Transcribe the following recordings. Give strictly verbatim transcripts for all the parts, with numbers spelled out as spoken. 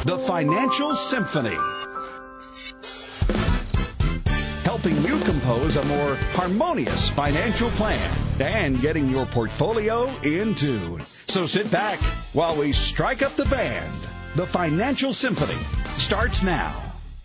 The Financial Symphony. Helping you compose a more harmonious financial plan and getting your portfolio in tune. So sit back while we strike up the band. The Financial Symphony starts now.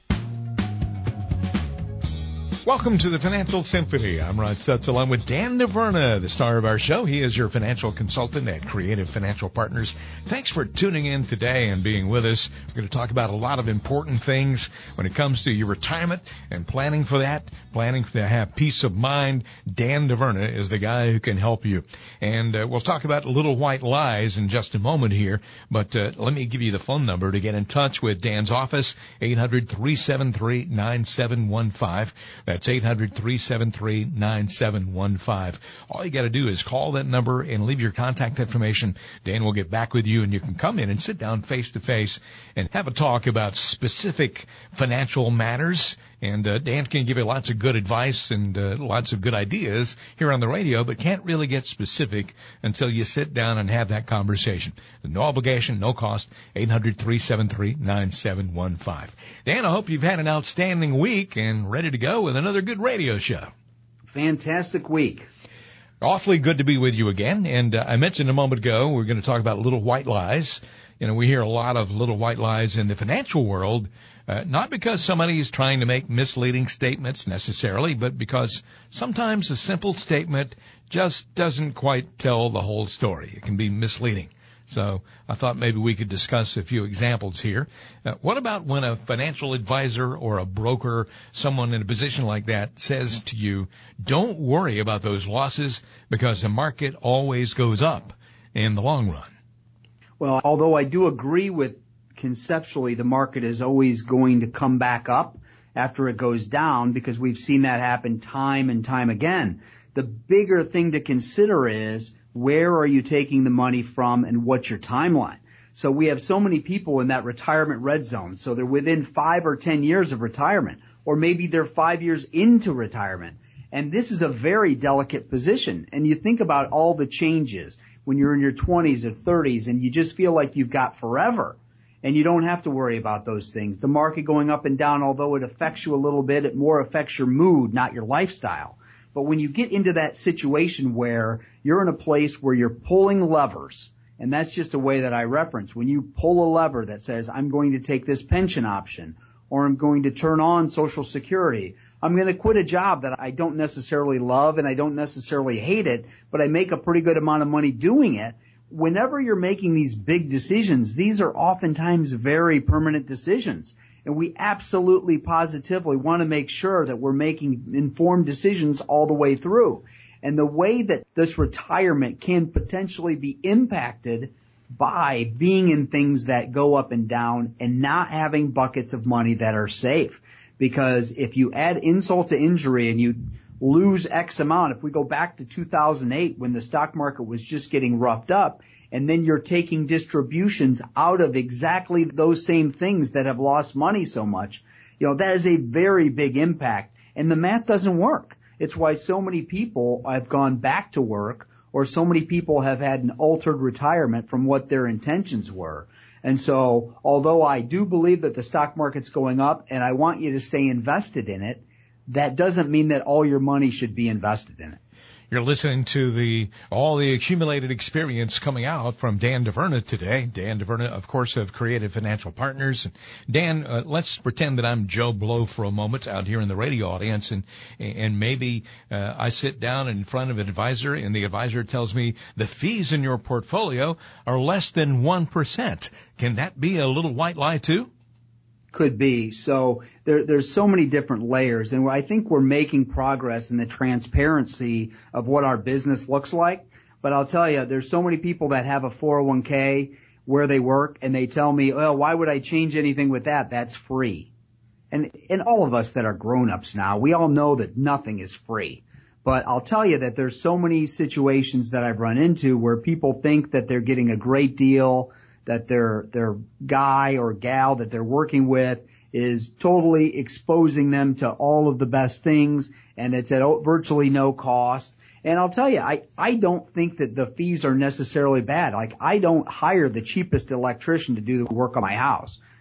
Welcome to the Financial Symphony. I'm Rod Stutz along with Dan Naverna, the star of our show. He is your financial consultant at Creative Financial Partners. Thanks for tuning in today and being with us. We're going to talk about a lot of important things when it comes to your retirement and planning for that, planning to have peace of mind. Dan Naverna is the guy who can help you. And uh, we'll talk about little white lies in just a moment here. But uh, let me give you the phone number to get in touch with Dan's office, eight hundred, three seven three, nine seven one five. That's eight hundred, three seven three, nine seven one five. All you got to do is call that number and leave your contact information. Dan will get back with you, and you can come in and sit down face to face and have a talk about specific financial matters. And uh, Dan can give you lots of good advice and uh, lots of good ideas here on the radio, but can't really get specific until you sit down and have that conversation. No obligation, no cost, eight hundred, three seven three, nine seven one five. Dan, I hope you've had an outstanding week and ready to go with another good radio show. Fantastic week. Awfully good to be with you again. And uh, I mentioned a moment ago we're going to talk about little white lies. You know, we hear a lot of little white lies in the financial world. Uh, not because somebody is trying to make misleading statements necessarily, but because sometimes a simple statement just doesn't quite tell the whole story. It can be misleading. So I thought maybe we could discuss a few examples here. Uh, what about when a financial advisor or a broker, someone in a position like that, says to you, don't worry about those losses because the market always goes up in the long run? Well, although I do agree with conceptually the market is always going to come back up after it goes down, because we've seen that happen time and time again. The bigger thing to consider is, where are you taking the money from and what's your timeline? So we have so many people in that retirement red zone. So they're within five or ten years of retirement, or maybe they're five years into retirement. And this is a very delicate position. And you think about all the changes when you're in your twenties or thirties and you just feel like you've got forever. And you don't have to worry about those things. The market going up and down, although it affects you a little bit, it more affects your mood, not your lifestyle. But when you get into that situation where you're in a place where you're pulling levers, and that's just a way that I reference, when you pull a lever that says, I'm going to take this pension option, or I'm going to turn on Social Security, I'm going to quit a job that I don't necessarily love and I don't necessarily hate it, but I make a pretty good amount of money doing it. Whenever you're making these big decisions, these are oftentimes very permanent decisions. And we absolutely positively want to make sure that we're making informed decisions all the way through. And the way that this retirement can potentially be impacted by being in things that go up and down and not having buckets of money that are safe. Because if you add insult to injury and you lose X amount, if we go back to two thousand eight when the stock market was just getting roughed up, and then you're taking distributions out of exactly those same things that have lost money so much, you know, that is a very big impact. And the math doesn't work. It's why so many people have gone back to work, or so many people have had an altered retirement from what their intentions were. And so, although I do believe that the stock market's going up and I want you to stay invested in it, that doesn't mean that all your money should be invested in it. You're listening to the all the accumulated experience coming out from Dan Naverna today. Dan Naverna, of course, of Creative Financial Partners. Dan, uh, let's pretend that I'm Joe Blow for a moment out here in the radio audience, and and maybe uh, I sit down in front of an advisor, and the advisor tells me the fees in your portfolio are less than one percent. Can that be a little white lie too? Could be. So there, there's so many different layers, and I think we're making progress in the transparency of what our business looks like. But I'll tell you, there's so many people that have a four oh one k where they work, and they tell me, well, why would I change anything with that? That's free. And, and all of us that are grown-ups now, we all know that nothing is free. But I'll tell you that there's so many situations that I've run into where people think that they're getting a great deal, that their their guy or gal that they're working with is totally exposing them to all of the best things, and it's at virtually no cost. And I'll tell you, I, I don't think that the fees are necessarily bad. Like, I don't hire the cheapest electrician to do the work on my house.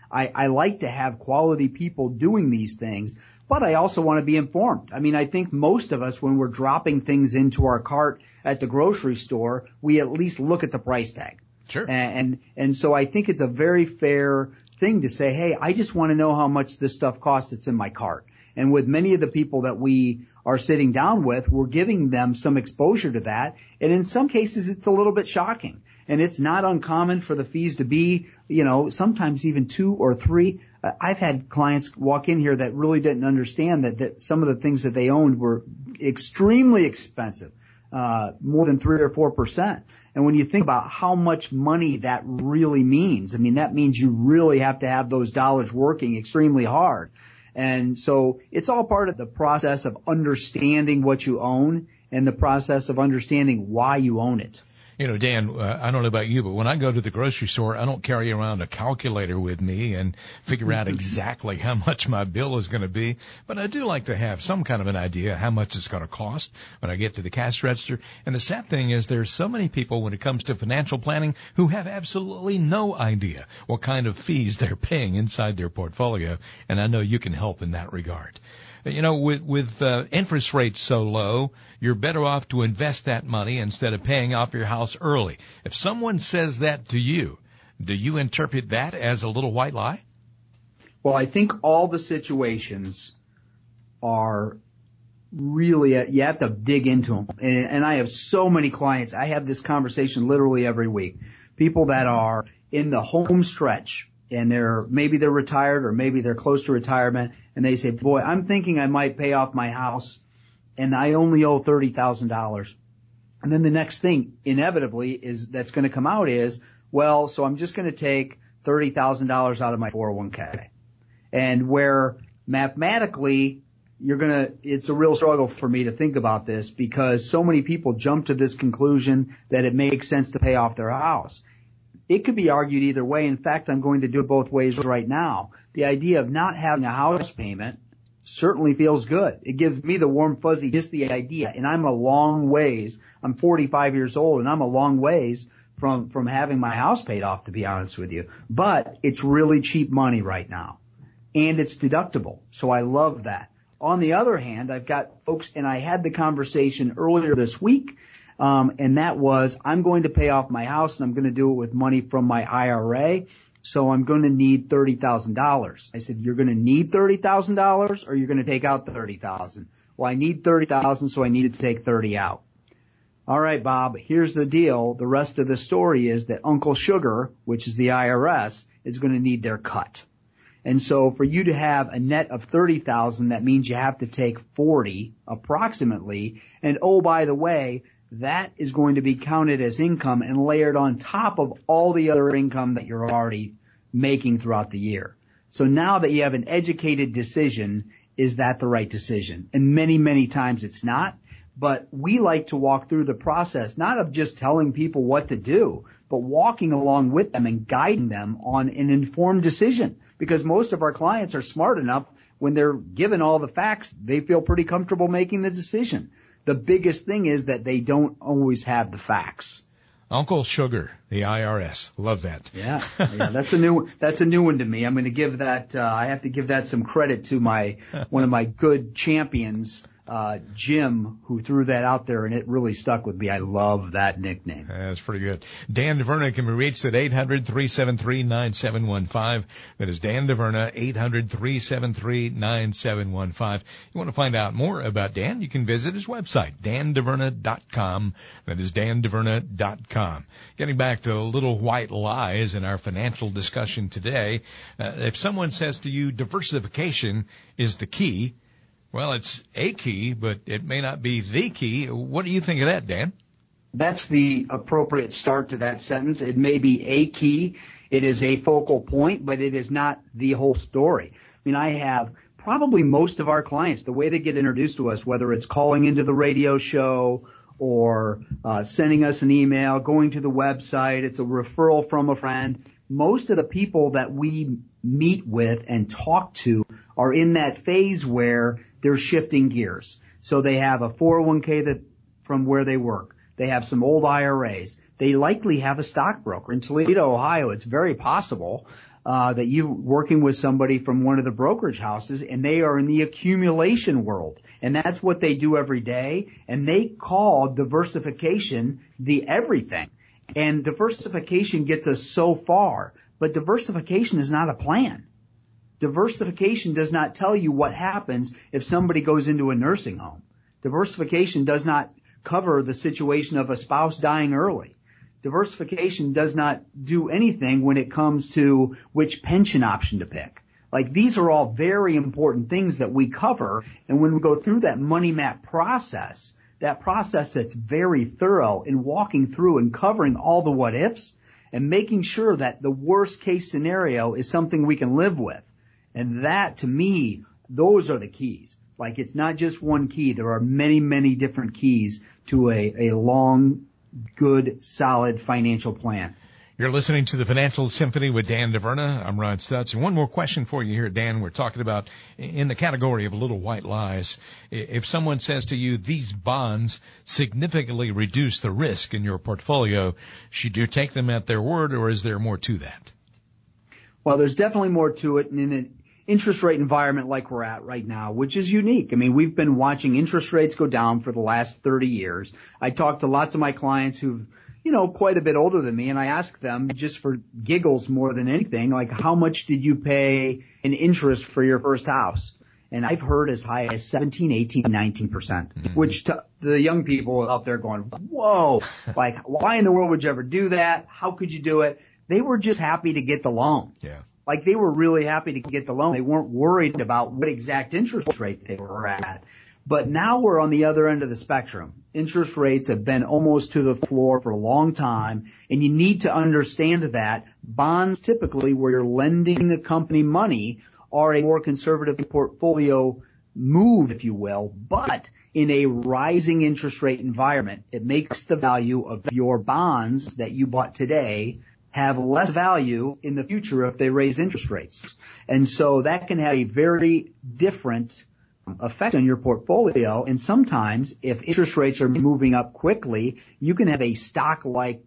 I, I like to have quality people doing these things, but I also want to be informed. I mean, I think most of us, when we're dropping things into our cart at the grocery store, we at least look at the price tag. Sure. And, and, and so I think it's a very fair thing to say, hey, I just want to know how much this stuff costs that's in my cart. And with many of the people that we are sitting down with, we're giving them some exposure to that. And in some cases, it's a little bit shocking. And it's not uncommon for the fees to be, you know, sometimes even two or three. Uh, I've had clients walk in here that really didn't understand that, that some of the things that they owned were extremely expensive, uh, more than three or four percent. And when you think about how much money that really means, I mean, that means you really have to have those dollars working extremely hard. And so it's all part of the process of understanding what you own and the process of understanding why you own it. You know, Dan, uh, I don't know about you, but when I go to the grocery store, I don't carry around a calculator with me and figure out exactly how much my bill is going to be. But I do like to have some kind of an idea how much it's going to cost when I get to the cash register. And the sad thing is there's so many people when it comes to financial planning who have absolutely no idea what kind of fees they're paying inside their portfolio. And I know you can help in that regard. You know, with, with uh, interest rates so low, you're better off to invest that money instead of paying off your house early. If someone says that to you, do you interpret that as a little white lie? Well, I think all the situations are really, you have to dig into them. And, and I have so many clients. I have this conversation literally every week. People that are in the home stretch. And they're, maybe they're retired or maybe they're close to retirement, and they say, boy, I'm thinking I might pay off my house and I only owe thirty thousand dollars. And then the next thing inevitably is that's going to come out is, well, so I'm just going to take thirty thousand dollars out of my four oh one k. And where mathematically you're going to, it's a real struggle for me to think about this because so many people jump to this conclusion that it makes sense to pay off their house. It could be argued either way. In fact, I'm going to do it both ways right now. The idea of not having a house payment certainly feels good. It gives me the warm fuzzy, just the idea. And I'm a long ways. I'm forty-five years old and I'm a long ways from, from having my house paid off, to be honest with you. But it's really cheap money right now and it's deductible. So I love that. On the other hand, I've got folks, and I had the conversation earlier this week. Um, and that was, I'm going to pay off my house and I'm going to do it with money from my I R A. So I'm going to need thirty thousand dollars. I said, you're going to need thirty thousand dollars or you're going to take out thirty thousand dollars? Well, I need thirty thousand dollars, so I needed to take thirty out. All right, Bob, here's the deal. The rest of the story is that Uncle Sugar, which is the I R S, is going to need their cut. And so for you to have a net of thirty thousand dollars, that means you have to take forty approximately. And oh, by the way, that is going to be counted as income and layered on top of all the other income that you're already making throughout the year. So now that you have an educated decision, is that the right decision? And many, many times it's not. But we like to walk through the process, not of just telling people what to do, but walking along with them and guiding them on an informed decision. Because most of our clients are smart enough when they're given all the facts, they feel pretty comfortable making the decision. The biggest thing is that they don't always have the facts. Uncle Sugar, the I R S. Love that. Yeah, yeah, that's a new that's a new one to me. I'm going to give that. Uh, I have to give that some credit to my one of my good champions, uh, Jim, who threw that out there, and it really stuck with me. I love that nickname. That's pretty good. Dan DeVerna can be reached at eight hundred, three seven three, nine seven one five. That is Dan DeVerna, eight hundred, three seven three, nine seven one five. You want to find out more about Dan, you can visit his website, dan deverna dot com. That is dan deverna dot com. Getting back to little white lies in our financial discussion today, uh, if someone says to you diversification is the key, well, it's a key, but it may not be the key. What do you think of that, Dan? That's the appropriate start to that sentence. It may be a key. It is a focal point, but it is not the whole story. I mean, I have probably most of our clients, the way they get introduced to us, whether it's calling into the radio show or uh, sending us an email, going to the website, it's a referral from a friend. Most of the people that we meet with and talk to are in that phase where they're shifting gears. So they have a four oh one k that from where they work. They have some old I R As. They likely have a stockbroker. In Toledo, Ohio, it's very possible uh, that you're working with somebody from one of the brokerage houses and they are in the accumulation world. And that's what they do every day. And they call diversification the everything. And diversification gets us so far, but diversification is not a plan. Diversification does not tell you what happens if somebody goes into a nursing home. Diversification does not cover the situation of a spouse dying early. Diversification does not do anything when it comes to which pension option to pick. Like, these are all very important things that we cover. And when we go through that money map process, that process that's very thorough in walking through and covering all the what ifs and making sure that the worst case scenario is something we can live with. And that, to me, those are the keys. Like, it's not just one key. There are many, many different keys to a, a long, good, solid financial plan. You're listening to the Financial Symphony with Dan DeVerna. I'm Rod Stutz. And one more question for you here, Dan. We're talking about in the category of little white lies. If someone says to you, these bonds significantly reduce the risk in your portfolio, should you take them at their word, or is there more to that? Well, there's definitely more to it. And in an interest rate environment like we're at right now, which is unique. I mean, we've been watching interest rates go down for the last thirty years. I talked to lots of my clients who've, you know, quite a bit older than me, and I ask them, just for giggles more than anything, like, how much did you pay in interest for your first house? And I've heard as high as seventeen, eighteen, nineteen percent, mm-hmm. which to the young people out there going, whoa, like, why in the world would you ever do that? How could you do it? They were just happy to get the loan. Yeah. Like, they were really happy to get the loan. They weren't worried about what exact interest rate they were at. But now we're on the other end of the spectrum. Interest rates have been almost to the floor for a long time, and you need to understand that bonds, typically where you're lending the company money, are a more conservative portfolio move, if you will. But in a rising interest rate environment, it makes the value of your bonds that you bought today have less value in the future if they raise interest rates. And so that can have a very different effect on your portfolio. And sometimes if interest rates are moving up quickly, you can have a stock-like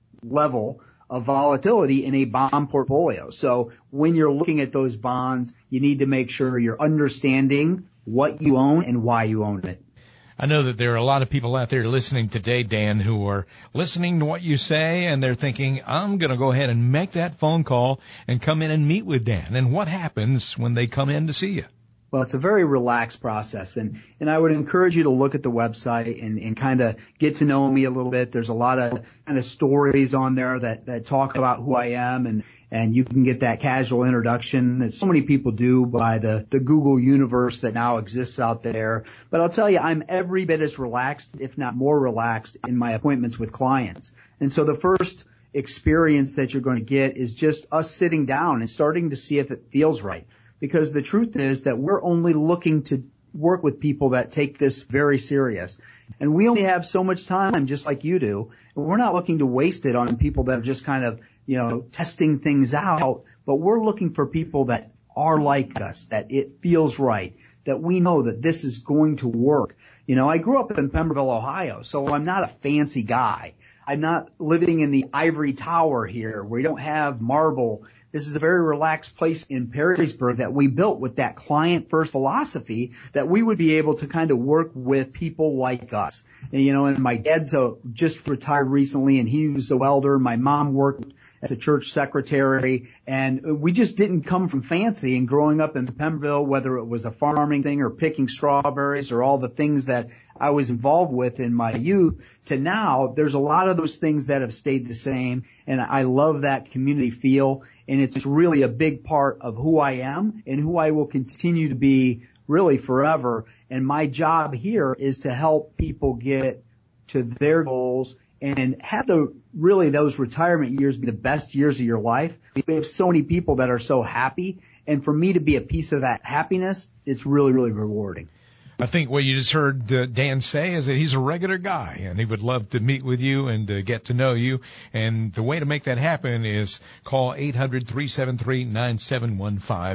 level of volatility in a bond portfolio. So when you're looking at those bonds, you need to make sure you're understanding what you own and why you own it. I know that there are a lot of people out there listening today, Dan, who are listening to what you say, and they're thinking, I'm going to go ahead and make that phone call and come in and meet with Dan. And what happens when they come in to see you? Well, it's a very relaxed process, and, and I would encourage you to look at the website and, and kind of get to know me a little bit. There's a lot of kind of stories on there that, that talk about who I am, and, and you can get that casual introduction that so many people do by the, the Google universe that now exists out there. But I'll tell you, I'm every bit as relaxed, if not more relaxed, in my appointments with clients. And so the first experience that you're going to get is just us sitting down and starting to see if it feels right. Because the truth is that we're only looking to work with people that take this very serious. And we only have so much time, just like you do. And we're not looking to waste it on people that are just kind of, you know, testing things out. But we're looking for people that are like us, that it feels right, that we know that this is going to work. You know, I grew up in Pemberville, Ohio, so I'm not a fancy guy. I'm not living in the ivory tower here where you don't have marble. This is a very relaxed place in Perrysburg that we built with that client first philosophy, that we would be able to kind of work with people like us. And, you know, and my dad's a, just retired recently, and he was a welder. My mom worked as a church secretary, and we just didn't come from fancy. And growing up in Pemberville, whether it was a farming thing or picking strawberries or all the things that I was involved with in my youth, to now, there's a lot of those things that have stayed the same, and I love that community feel, and it's really a big part of who I am and who I will continue to be really forever. And my job here is to help people get to their goals and have the really those retirement years be the best years of your life. We have so many people that are so happy, and for me to be a piece of that happiness, it's really, really rewarding. I think what you just heard uh, Dan say is that he's a regular guy, and he would love to meet with you and uh, get to know you. And the way to make that happen is call eight hundred, three seven three, nine seven one five.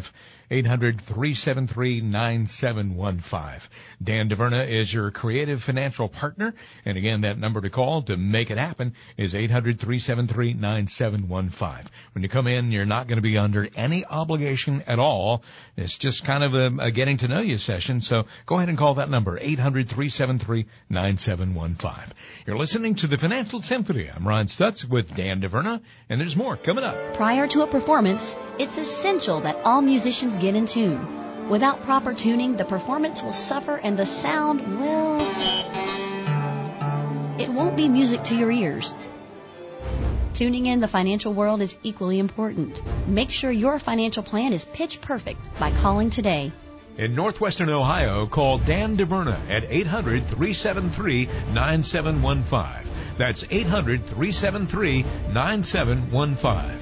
eight hundred, three seven three, nine seven one five. Dan DeVerna is your creative financial partner. And again, that number to call to make it happen is eight hundred, three seven three, nine seven one five. When you come in, you're not going to be under any obligation at all. It's just kind of a, a getting to know you session. So go ahead and call that number, eight hundred, three seven three, nine seven one five. You're listening to the Financial Symphony. I'm Ron Stutz with Dan DeVerna, and there's more coming up. Prior to a performance, it's essential that all musicians get in tune. Without proper tuning, the performance will suffer and the sound, well, it won't be music to your ears. Tuning in the financial world is equally important. Make sure your financial plan is pitch perfect by calling today. In Northwestern Ohio, call Dan DeVerna at eight hundred, three seven three, nine seven one five. That's eight hundred, three seven three, nine seven one five.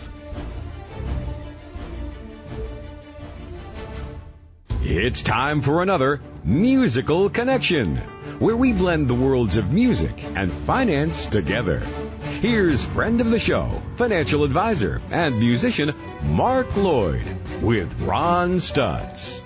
It's time for another Musical Connection, where we blend the worlds of music and finance together. Here's friend of the show, financial advisor and musician Mark Lloyd with Ron Stutz.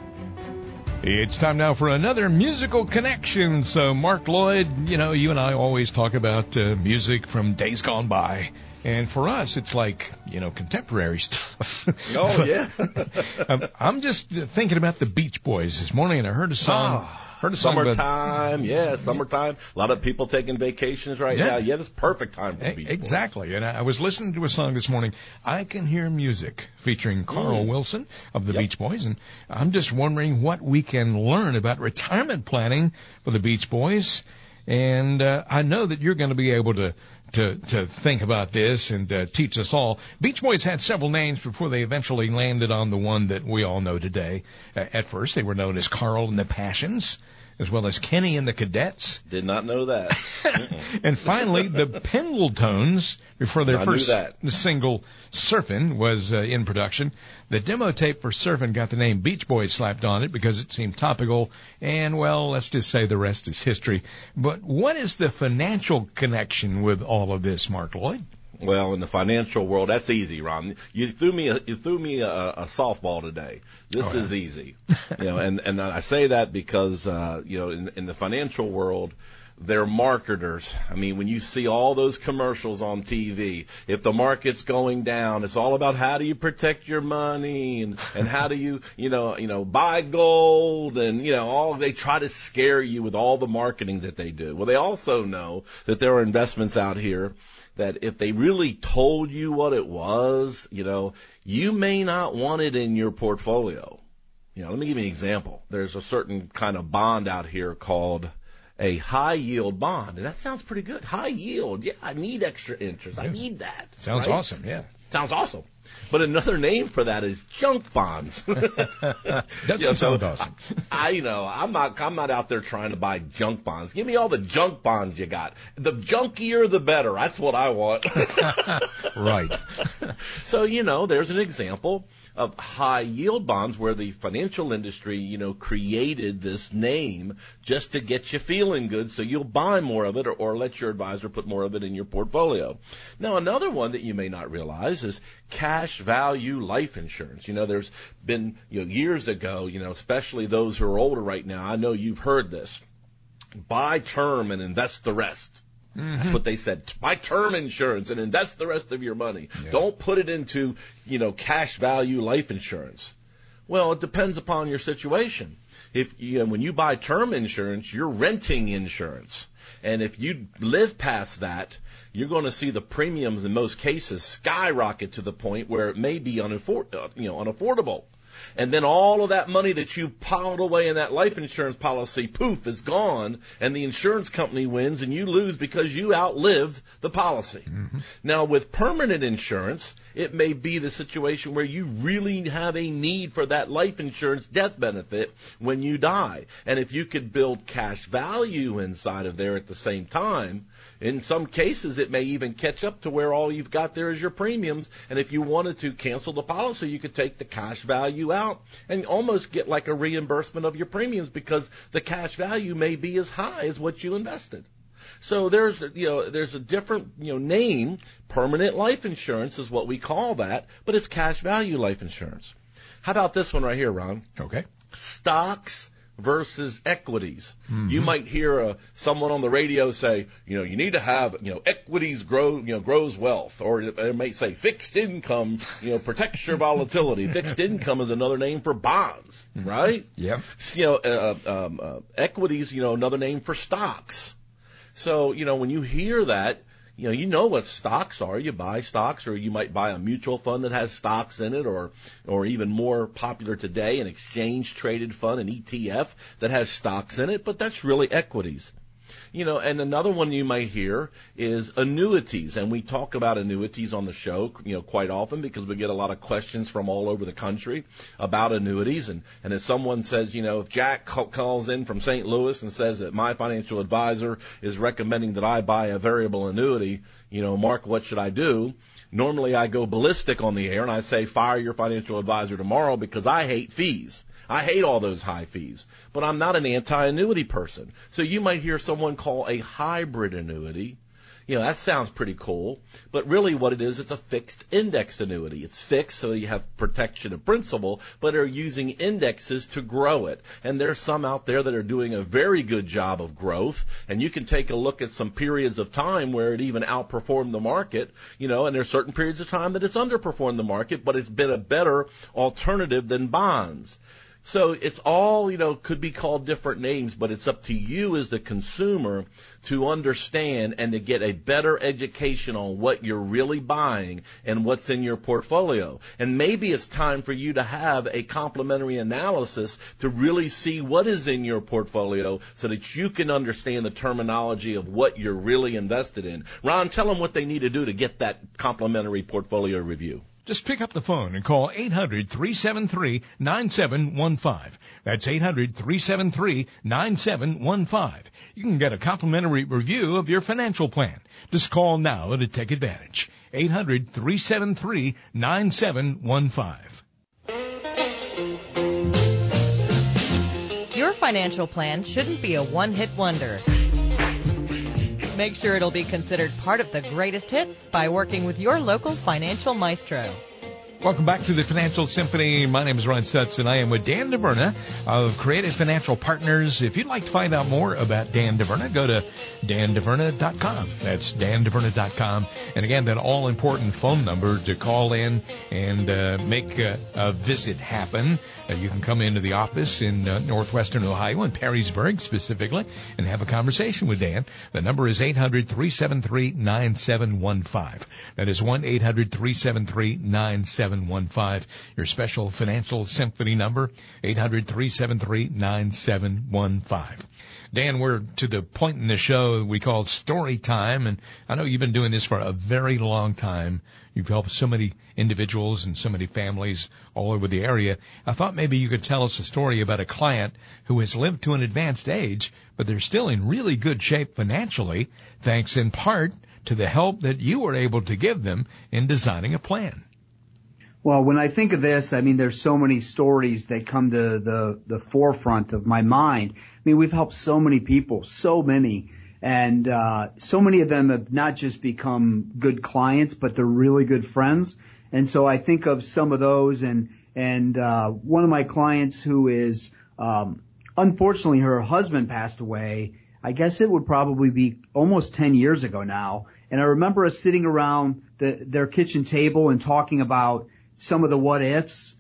It's time now for another Musical Connection. So, Mark Lloyd, you know, you and I always talk about uh, music from days gone by. And for us, it's like, you know, contemporary stuff. Oh, yeah. I'm, I'm just thinking about the Beach Boys this morning, and I heard a song. Oh, heard a song summertime, about, yeah, summertime. A lot of people taking vacations right yeah. now. Yeah, this is perfect time for the Beach Boys. Exactly. And I, I was listening to a song this morning, I Can Hear Music, featuring Carl mm. Wilson of the yep. Beach Boys. And I'm just wondering what we can learn about retirement planning for the Beach Boys. And uh, I know that you're going to be able to to to think about this and uh, teach us all. Beach Boys had several names before they eventually landed on the one that we all know today. Uh, at first, they were known as Carl and the Passions, as well as Kenny and the Cadets. Did not know that. And finally, the Pendletones, before their I first knew that. single, Surfin', was uh, in production. The demo tape for Surfin' got the name Beach Boys slapped on it because it seemed topical, and, well, let's just say the rest is history. But what is the financial connection with all of this, Mark Lloyd? Well, in the financial world, that's easy, Ron. You threw me a, you threw me a, a softball today. This oh, yeah. is easy, you know, and and I say that because uh, you know, in, in the financial world, they're marketers. I mean, when you see all those commercials on T V, if the market's going down, it's all about how do you protect your money and and how do you you know you know buy gold and you know all they try to scare you with all the marketing that they do. Well, they also know that there are investments out here that if they really told you what it was, you know, you may not want it in your portfolio. You know, let me give you an example. There's a certain kind of bond out here called a high yield bond, and that sounds pretty good. High yield, yeah, I need extra interest. Yes. I need that. Sounds right? awesome, yeah. Sounds awesome. But another name for that is junk bonds. Doesn't you know, sound so awesome. I, I, you know, I'm not, I'm not out there trying to buy junk bonds. Give me all the junk bonds you got. The junkier, the better. That's what I want. Right. So, you know, there's an example of high yield bonds where the financial industry, you know, created this name just to get you feeling good so you'll buy more of it or, or let your advisor put more of it in your portfolio. Now, another one that you may not realize is cash value life insurance. You know, there's been, you know, years ago, you know, especially those who are older right now, I know you've heard this. Buy term and invest the rest. Mm-hmm. That's what they said. Buy term insurance and invest the rest of your money. Yeah. Don't put it into, you know, cash value life insurance. Well, it depends upon your situation. If you know, when you buy term insurance, you're renting insurance. And if you live past that, you're going to see the premiums in most cases skyrocket to the point where it may be unafford- you know, unaffordable. And then all of that money that you piled away in that life insurance policy, poof, is gone, and the insurance company wins, and you lose because you outlived the policy. Mm-hmm. Now, with permanent insurance, it may be the situation where you really have a need for that life insurance death benefit when you die. And if you could build cash value inside of there at the same time, in some cases, it may even catch up to where all you've got there is your premiums. And if you wanted to cancel the policy, you could take the cash value out and almost get like a reimbursement of your premiums because the cash value may be as high as what you invested. So there's, you know, there's a different, you know, name. Permanent life insurance is what we call that, but it's cash value life insurance. How about this one right here, Ron? Okay. Stocks versus equities. Mm-hmm. You might hear uh, someone on the radio say, you know, you need to have, you know, equities grow, you know, grows wealth, or they may say fixed income, you know, protects your volatility. Fixed income is another name for bonds, mm-hmm. right? Yeah. You know, uh, um, uh, equities, you know, another name for stocks. So, you know, when you hear that, you know, you know what stocks are. You buy stocks, or you might buy a mutual fund that has stocks in it, or, or even more popular today, an exchange traded fund, an E T F that has stocks in it, but that's really equities. You know, and another one you might hear is annuities, and we talk about annuities on the show, you know, quite often because we get a lot of questions from all over the country about annuities. And, and if someone says, you know, if Jack calls in from Saint Louis and says that my financial advisor is recommending that I buy a variable annuity, you know, Mark, what should I do? Normally I go ballistic on the air and I say, fire your financial advisor tomorrow because I hate fees. I hate all those high fees, but I'm not an anti-annuity person. So you might hear someone call a hybrid annuity. You know, that sounds pretty cool, but really what it is, it's a fixed indexed annuity. It's fixed, so you have protection of principal, but are using indexes to grow it. And there's some out there that are doing a very good job of growth, and you can take a look at some periods of time where it even outperformed the market, you know, and there's certain periods of time that it's underperformed the market, but it's been a better alternative than bonds. So it's all, you know, could be called different names, but it's up to you as the consumer to understand and to get a better education on what you're really buying and what's in your portfolio. And maybe it's time for you to have a complementary analysis to really see what is in your portfolio so that you can understand the terminology of what you're really invested in. Ron, tell them what they need to do to get that complementary portfolio review. Just pick up the phone and call eight hundred, three seven three, nine seven one five. That's eight hundred, three seven three, nine seven one five. You can get a complimentary review of your financial plan. Just call now to take advantage. eight hundred, three seven three, nine seven one five. Your financial plan shouldn't be a one-hit wonder. Make sure it'll be considered part of the greatest hits by working with your local financial maestro. Welcome back to the Financial Symphony. My name is Ron Stutz, and I am with Dan DeVerna of Creative Financial Partners. If you'd like to find out more about Dan DeVerna, go to dan deverna dot com. That's dan deverna dot com. And again, that all-important phone number to call in and uh, make a, a visit happen. Uh, you can come into the office in uh, northwestern Ohio, in Perrysburg specifically, and have a conversation with Dan. The number is eight hundred, three seven three, nine seven one five. That is one eight hundred, three seven three, nine seven one five. Your special Financial Symphony number, eight hundred, three seven three, nine seven one five. Dan, we're to the point in the show we call story time, and I know you've been doing this for a very long time. You've helped so many individuals and so many families all over the area. I thought maybe you could tell us a story about a client who has lived to an advanced age, but they're still in really good shape financially, thanks in part to the help that you were able to give them in designing a plan. Well, when I think of this, I mean, there's so many stories that come to the, the forefront of my mind. I mean, we've helped so many people, so many, and uh, so many of them have not just become good clients, but they're really good friends. And so I think of some of those, and and uh, one of my clients who is, um, unfortunately, her husband passed away. I guess it would probably be almost ten years ago now. And I remember us sitting around the, their kitchen table and talking about some of the what ifs,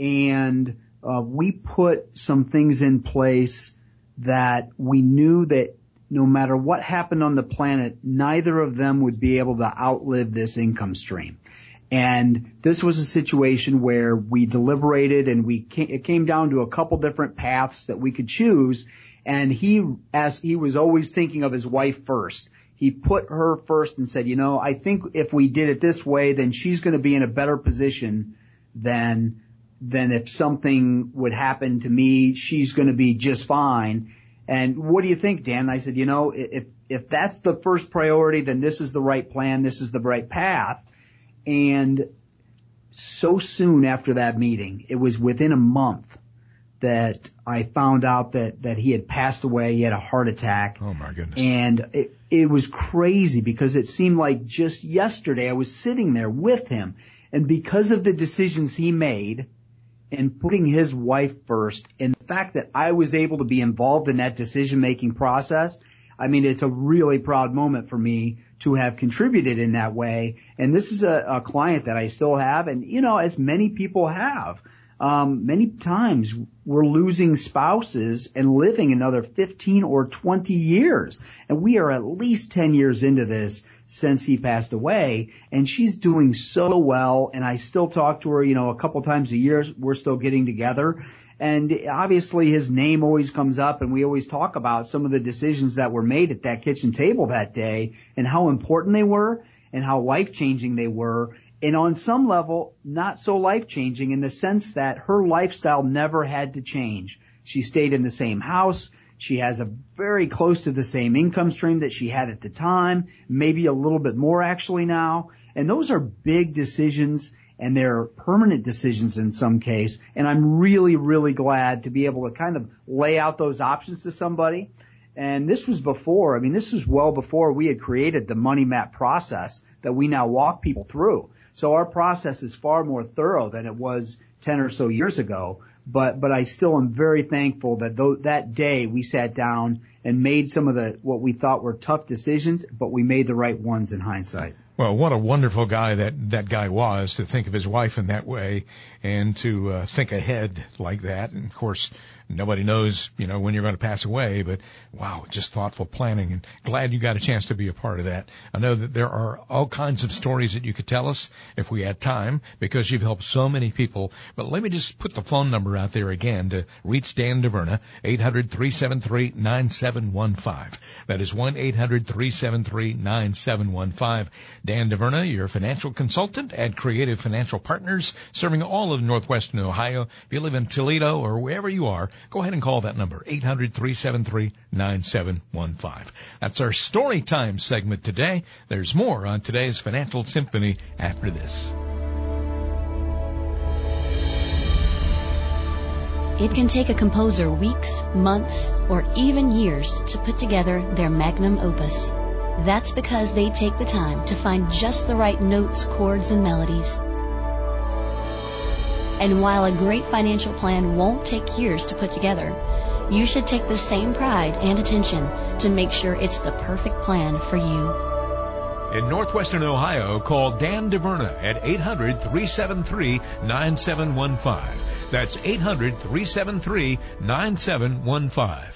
and uh, we put some things in place that we knew that no matter what happened on the planet, neither of them would be able to outlive this income stream. And this was a situation where we deliberated, and we came, it came down to a couple different paths that we could choose. And he, as he was always thinking of his wife first, he put her first and said, you know, I think if we did it this way, then she's going to be in a better position than, than if something would happen to me. She's going to be just fine. And what do you think, Dan? I said, you know, if, if that's the first priority, then this is the right plan. This is the right path. And so soon after that meeting, it was within a month that I found out that, that he had passed away. He had a heart attack. Oh, my goodness. And it, it was crazy because it seemed like just yesterday I was sitting there with him. And because of the decisions he made and putting his wife first. And the fact that I was able to be involved in that decision-making process, I mean, it's a really proud moment for me to have contributed in that way. And this is a, a client that I still have. And, you know, as many people have, um, many times we're losing spouses and living another fifteen or twenty years. And we are at least ten years into this since he passed away. And she's doing so well. And I still talk to her, you know, a couple times a year. We're still getting together. And obviously his name always comes up, and we always talk about some of the decisions that were made at that kitchen table that day and how important they were and how life-changing they were. And on some level, not so life-changing in the sense that her lifestyle never had to change. She stayed in the same house. She has a very close to the same income stream that she had at the time, maybe a little bit more actually now. And those are big decisions, and they're permanent decisions in some case. And I'm really, really glad to be able to kind of lay out those options to somebody. And this was before, I mean, this was well before we had created the money map process that we now walk people through. So our process is far more thorough than it was ten or so years ago. But, but I still am very thankful that th- that day we sat down and made some of the, what we thought were tough decisions, but we made the right ones in hindsight. Well, what a wonderful guy that that guy was, to think of his wife in that way and to uh, think ahead like that. And, of course, nobody knows, you know, when you're going to pass away, but, wow, just thoughtful planning. And glad you got a chance to be a part of that. I know that there are all kinds of stories that you could tell us if we had time, because you've helped so many people. But let me just put the phone number out there again to reach Dan DeVerna, eight hundred, three seven three, nine seven one five. That is one eight hundred, three seven three, nine seven one five. Dan DeVerna, your financial consultant at Creative Financial Partners, serving all of northwestern Ohio. If you live in Toledo or wherever you are, go ahead and call that number, eight hundred, three seven three, nine seven one five. That's our story time segment today. There's more on today's Financial Symphony after this. It can take a composer weeks, months, or even years to put together their magnum opus. That's because they take the time to find just the right notes, chords, and melodies. And while a great financial plan won't take years to put together, you should take the same pride and attention to make sure it's the perfect plan for you. In northwestern Ohio, call Dan DeVerna at eight hundred, three seven three, nine seven one five. That's eight hundred, three seven three, nine seven one five.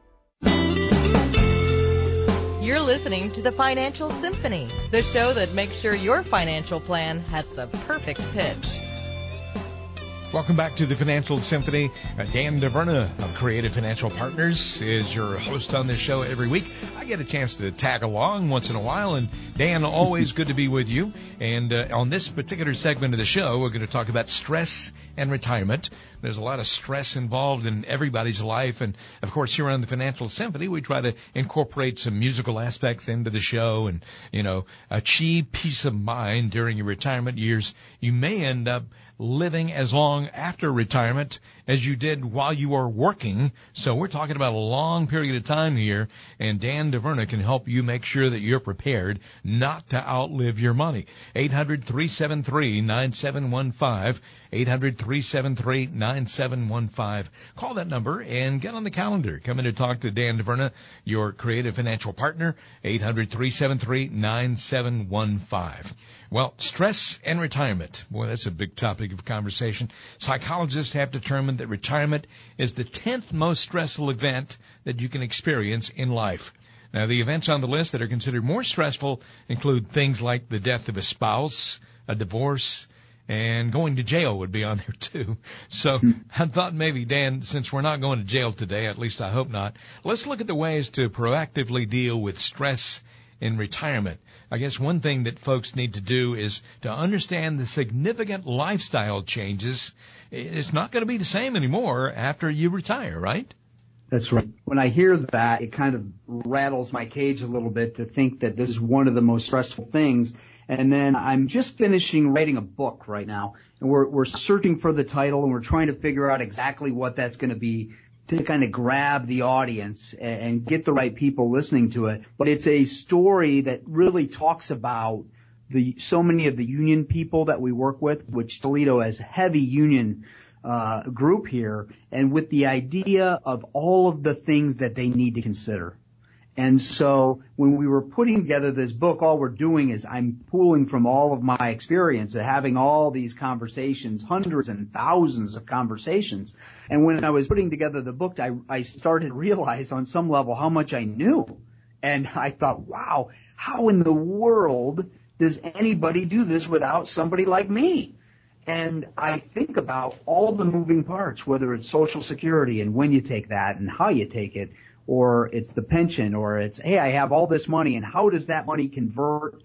You're listening to the Financial Symphony, the show that makes sure your financial plan has the perfect pitch. Welcome back to the Financial Symphony. Uh, Dan DeVerna of Creative Financial Partners is your host on this show every week. I get a chance to tag along once in a while, and Dan, always good to be with you. And uh, on this particular segment of the show, we're going to talk about stress and retirement. There's a lot of stress involved in everybody's life, and of course here on the Financial Symphony we try to incorporate some musical aspects into the show and, you know, achieve peace of mind during your retirement years. You may end up living as long after retirement as you did while you were working. So we're talking about a long period of time here, and Dan DeVerna can help you make sure that you're prepared not to outlive your money. eight hundred, three seven three, nine seven one five. eight hundred, three seven three, nine seven one five. Call that number and get on the calendar. Come in to talk to Dan DeVerna, your Creative Financial Partner, eight hundred, three seven three, nine seven one five. Well, stress and retirement. Boy, that's a big topic of conversation. Psychologists have determined that retirement is the tenth most stressful event that you can experience in life. Now, the events on the list that are considered more stressful include things like the death of a spouse, a divorce, and going to jail would be on there too. So I thought maybe, Dan, since we're not going to jail today, at least I hope not, let's look at the ways to proactively deal with stress in retirement. I guess one thing that folks need to do is to understand the significant lifestyle changes. It's not going to be the same anymore after you retire, right? That's right. When I hear that, it kind of rattles my cage a little bit to think that this is one of the most stressful things. And then I'm just finishing writing a book right now, and we're we're searching for the title, and we're trying to figure out exactly what that's going to be to kind of grab the audience and, and get the right people listening to it. But it's a story that really talks about the so many of the union people that we work with, which Toledo has heavy union uh, group here, and with the idea of all of the things that they need to consider. And so when we were putting together this book, all we're doing is I'm pulling from all of my experience of having all these conversations, hundreds and thousands of conversations. And when I was putting together the book, I, I started to realize on some level how much I knew. And I thought, wow, how in the world does anybody do this without somebody like me? And I think about all the moving parts, whether it's Social Security and when you take that and how you take it, or it's the pension, or it's, hey, I have all this money, and how does that money convert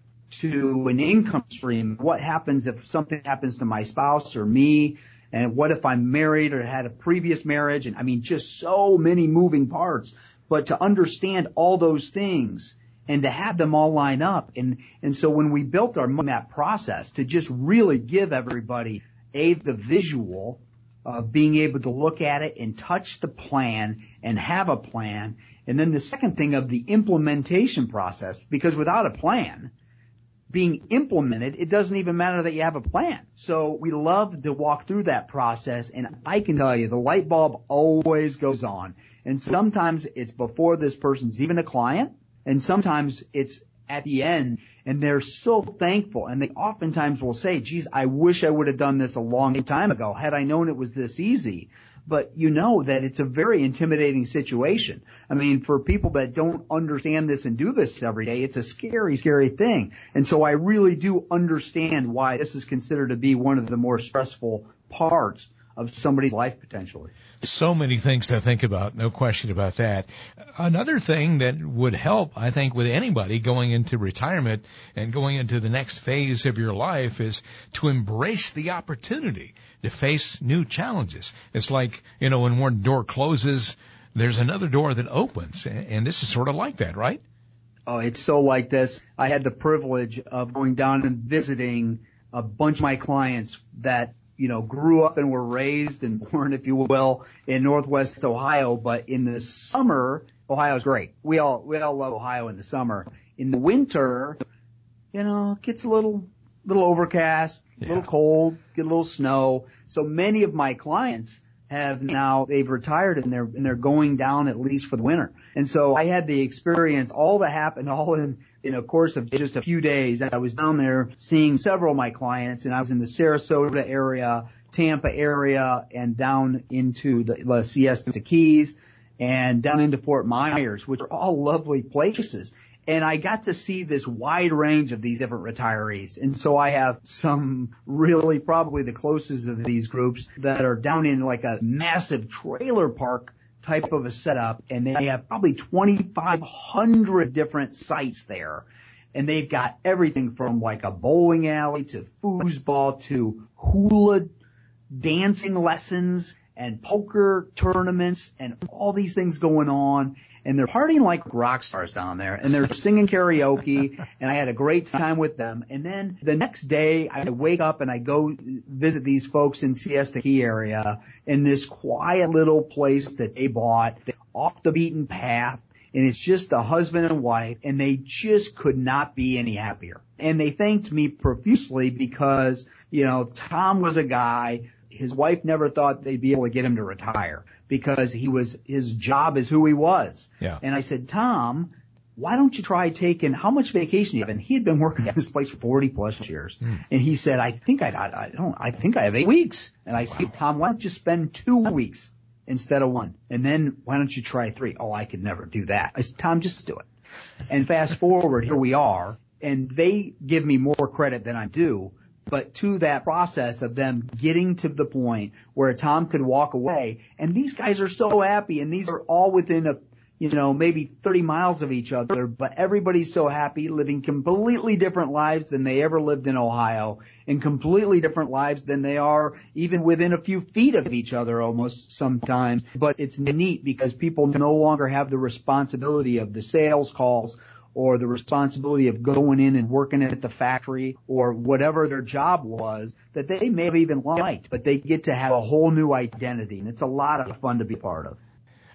to an income stream? What happens if something happens to my spouse or me? And what if I'm married or had a previous marriage? And I mean, just so many moving parts. But to understand all those things and to have them all line up. And, and so when we built our map process to just really give everybody, A, the visual of being able to look at it and touch the plan and have a plan. And then the second thing of the implementation process, because without a plan being implemented, it doesn't even matter that you have a plan. So we love to walk through that process, and I can tell you the light bulb always goes on. And sometimes it's before this person's even a client, and sometimes it's at the end, and they're so thankful. And they oftentimes will say, geez, I wish I would have done this a long time ago had I known it was this easy. But you know that it's a very intimidating situation. I mean, for people that don't understand this and do this every day, it's a scary, scary thing. And so I really do understand why this is considered to be one of the more stressful parts of somebody's life potentially. So many things to think about, no question about that. Another thing that would help, I think, with anybody going into retirement and going into the next phase of your life is to embrace the opportunity to face new challenges. It's like, you know, when one door closes, there's another door that opens, and this is sort of like that, right? Oh, it's so like this. I had the privilege of going down and visiting a bunch of my clients that you know, grew up and were raised and born, if you will, in Northwest Ohio. But in the summer, Ohio's great. We all, we all love Ohio in the summer. In the winter, you know, it gets a little, little overcast, a yeah. little cold, get a little snow. So many of my clients have now, they've retired and they're, and they're going down at least for the winter. And so I had the experience, all that happened all in, in a course of just a few days. I was down there seeing several of my clients, and I was in the Sarasota area, Tampa area, and down into the La Siesta Keys and down into Fort Myers, which are all lovely places. And I got to see this wide range of these different retirees. And so I have some really probably the closest of these groups that are down in like a massive trailer park type of a setup, and they have probably twenty-five hundred different sites there. And they've got everything from like a bowling alley to foosball to hula dancing lessons and poker tournaments and all these things going on. And they're partying like rock stars down there, and they're singing karaoke, and I had a great time with them. And then the next day I wake up and I go visit these folks in Siesta Key area in this quiet little place that they bought off the beaten path. And it's just a husband and wife, and they just could not be any happier. And they thanked me profusely because, you know, Tom was a guy, his wife never thought they'd be able to get him to retire because he was, his job is who he was. Yeah. And I said, Tom, why don't you try taking, how much vacation do you have? And he had been working at this place for forty plus years. Mm. And he said, I think I, I, I don't, I think I have eight weeks. And I wow. said, Tom, why don't you spend two weeks instead of one? And then why don't you try three? Oh, I could never do that. I said, Tom, just do it. And fast forward, here we are, and they give me more credit than I do. But to that process of them getting to the point where Tom could walk away, and these guys are so happy, and these are all within a, you know, maybe thirty miles of each other, but everybody's so happy, living completely different lives than they ever lived in Ohio, and completely different lives than they are even within a few feet of each other almost sometimes. But it's neat because people no longer have the responsibility of the sales calls or the responsibility of going in and working at the factory or whatever their job was that they may have even liked, but they get to have a whole new identity, and it's a lot of fun to be part of.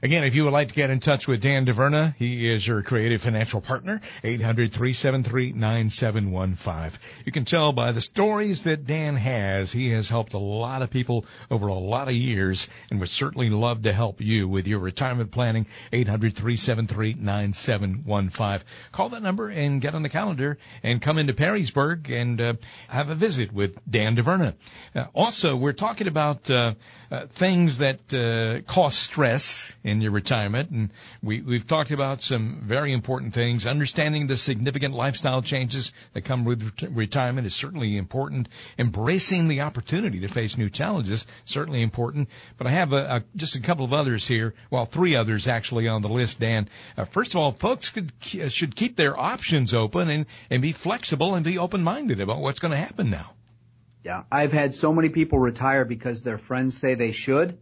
Again, if you would like to get in touch with Dan DeVerna, he is your creative financial partner, eight hundred, three seven three, nine seven one five. You can tell by the stories that Dan has, he has helped a lot of people over a lot of years and would certainly love to help you with your retirement planning, eight hundred, three seven three, nine seven one five. Call that number and get on the calendar and come into Perrysburg and uh, have a visit with Dan DeVerna. Uh, also, we're talking about uh, uh, things that uh, cause stress in your retirement, and we, we've talked about some very important things. Understanding the significant lifestyle changes that come with ret- retirement is certainly important. Embracing the opportunity to face new challenges, certainly important. But I have a, a, just a couple of others here, well, three others actually on the list, Dan. Uh, first of all, folks could, should keep their options open and, and be flexible and be open-minded about what's going to happen now. Yeah, I've had so many people retire because their friends say they should,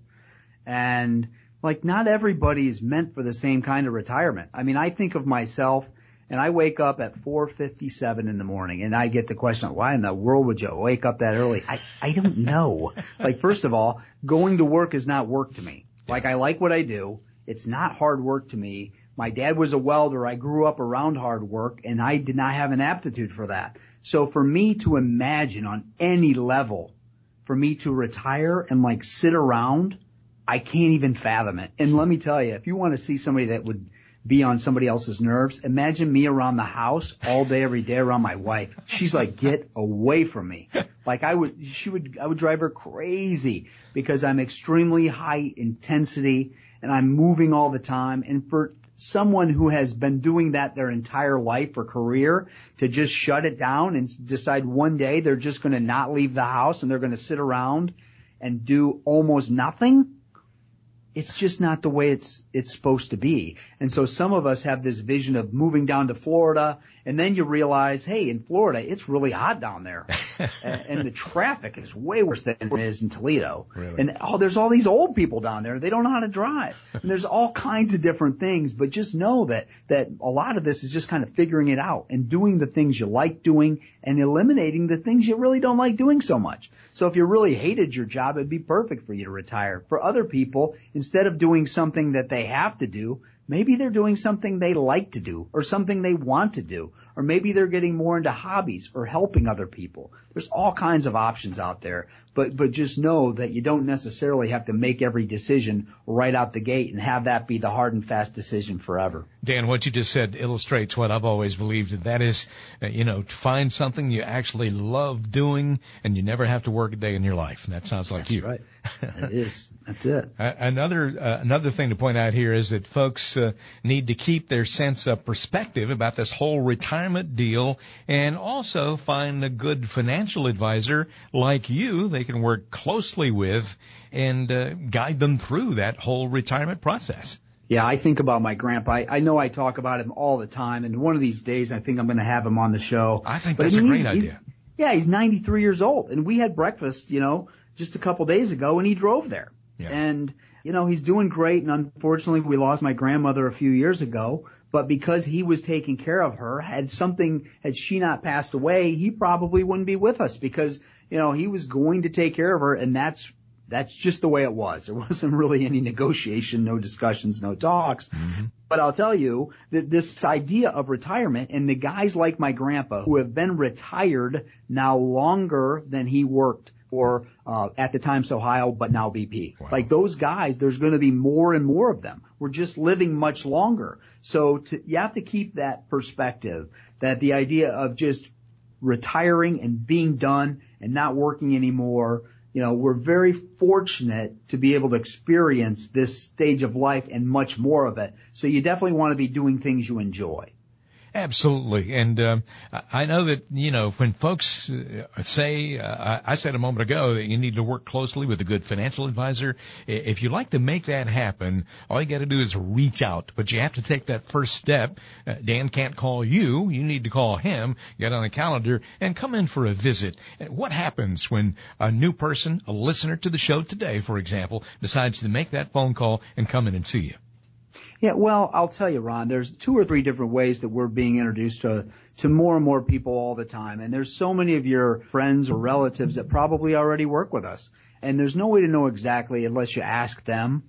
and like, not everybody is meant for the same kind of retirement. I mean, I think of myself, and I wake up at four fifty-seven in the morning, and I get the question, why in the world would you wake up that early? I, I don't know. Like, first of all, going to work is not work to me. Like, I like what I do. It's not hard work to me. My dad was a welder. I grew up around hard work, and I did not have an aptitude for that. So for me to imagine on any level, for me to retire and, like, sit around, I can't even fathom it. And let me tell you, if you want to see somebody that would be on somebody else's nerves, imagine me around the house all day, every day around my wife. She's like, get away from me. Like I would, she would, I would drive her crazy because I'm extremely high intensity and I'm moving all the time. And for someone who has been doing that their entire life or career to just shut it down and decide one day they're just going to not leave the house and they're going to sit around and do almost nothing, it's just not the way it's it's supposed to be. And so some of us have this vision of moving down to Florida, and then you realize, hey, in Florida, it's really hot down there. and, and the traffic is way worse than it is in Toledo. Really? And oh, there's all these old people down there. They don't know how to drive. And there's all kinds of different things. But just know that that a lot of this is just kind of figuring it out and doing the things you like doing and eliminating the things you really don't like doing so much. So if you really hated your job, it'd be perfect for you to retire. For other people, instead of doing something that they have to do, maybe they're doing something they like to do or something they want to do. Or maybe they're getting more into hobbies or helping other people. There's all kinds of options out there. But but just know that you don't necessarily have to make every decision right out the gate and have that be the hard and fast decision forever. Dan, what you just said illustrates what I've always believed, and that is, uh, you know, to find something you actually love doing and you never have to work a day in your life. And that sounds like That's you. Right. It is. That's it. Uh, another uh, another thing to point out here is that folks uh, need to keep their sense of perspective about this whole retirement deal and also find a good financial advisor like you they can work closely with and uh, guide them through that whole retirement process. Yeah, I think about my grandpa. I, I know I talk about him all the time, and one of these days I think I'm going to have him on the show. I think But that's I mean, a great he's- idea. He's, yeah, he's ninety-three years old, and we had breakfast, you know, just a couple days ago, and he drove there. Yeah. And, you know, he's doing great, and unfortunately we lost my grandmother a few years ago, but because he was taking care of her, had something, had she not passed away, he probably wouldn't be with us because, you know, he was going to take care of her, and that's That's just the way it was. There wasn't really any negotiation, no discussions, no talks. Mm-hmm. But I'll tell you that this idea of retirement and the guys like my grandpa who have been retired now longer than he worked for uh, at the Times Ohio, but now B P. Wow. Like those guys, there's going to be more and more of them. We're just living much longer. So to, you have to keep that perspective, that the idea of just retiring and being done and not working anymore. You know, we're very fortunate to be able to experience this stage of life and much more of it. So you definitely want to be doing things you enjoy. Absolutely. And um, I know that, you know, when folks uh, say, uh, I said a moment ago that you need to work closely with a good financial advisor. If you'd like to make that happen, all you got to do is reach out. But you have to take that first step. Uh, Dan can't call you. You need to call him, get on the calendar, and come in for a visit. And what happens when a new person, a listener to the show today, for example, decides to make that phone call and come in and see you? Yeah, well, I'll tell you, Ron, there's two or three different ways that we're being introduced to, to more and more people all the time. And there's so many of your friends or relatives that probably already work with us. And there's no way to know exactly unless you ask them.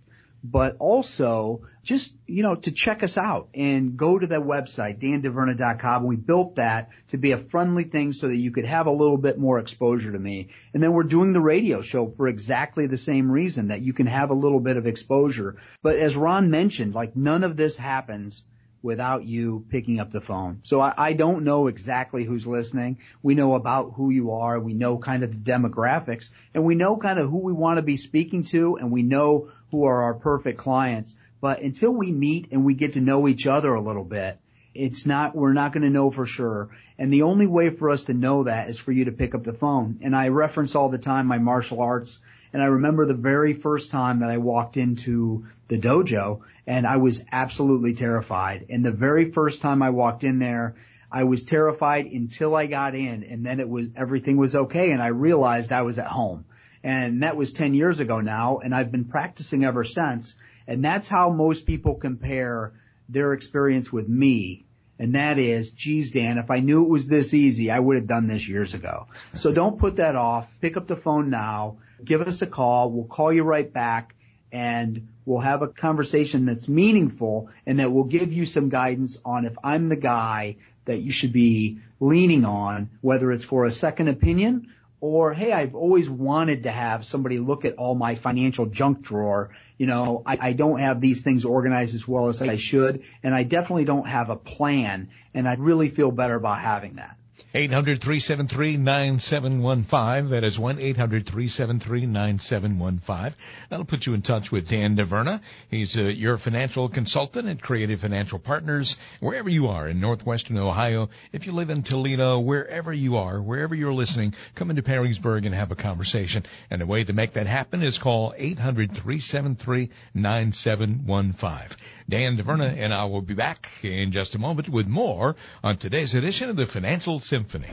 but also just, you know, to check us out and go to that website, dan deverna dot com. We built that to be a friendly thing so that you could have a little bit more exposure to me. And then we're doing the radio show for exactly the same reason, that you can have a little bit of exposure. But as Ron mentioned, like, none of this happens without you picking up the phone. So I, I don't know exactly who's listening. We know about who you are. We know kind of the demographics, and we know kind of who we want to be speaking to, and we know who are our perfect clients. But until we meet and we get to know each other a little bit, it's not, we're not going to know for sure. And the only way for us to know that is for you to pick up the phone. And I reference all the time my martial arts. And I remember the very first time that I walked into the dojo, and I was absolutely terrified. And the very first time I walked in there, I was terrified until I got in, and then it was, everything was okay, and I realized I was at home. And that was ten years ago now, and I've been practicing ever since. And that's how most people compare their experience with me. And that is, geez, Dan, if I knew it was this easy, I would have done this years ago. So don't put that off. Pick up the phone now. Give us a call. We'll call you right back, and we'll have a conversation that's meaningful and that will give you some guidance on if I'm the guy that you should be leaning on, whether it's for a second opinion or, hey, I've always wanted to have somebody look at all my financial junk drawer. You know, I, I don't have these things organized as well as I should, and I definitely don't have a plan, and I really feel better about having that. eight hundred, three seven three, nine seven one five. That is one eight hundred, three seven three, nine seven one five. That'll put you in touch with Dan DeVerna. He's uh, your financial consultant at Creative Financial Partners, wherever you are in northwestern Ohio. If you live in Toledo, wherever you are, wherever you're listening, come into Perrysburg and have a conversation. And the way to make that happen is call eight hundred, three seven three, nine seven one five. Dan DeVerna and I will be back in just a moment with more on today's edition of the Financial Symphony.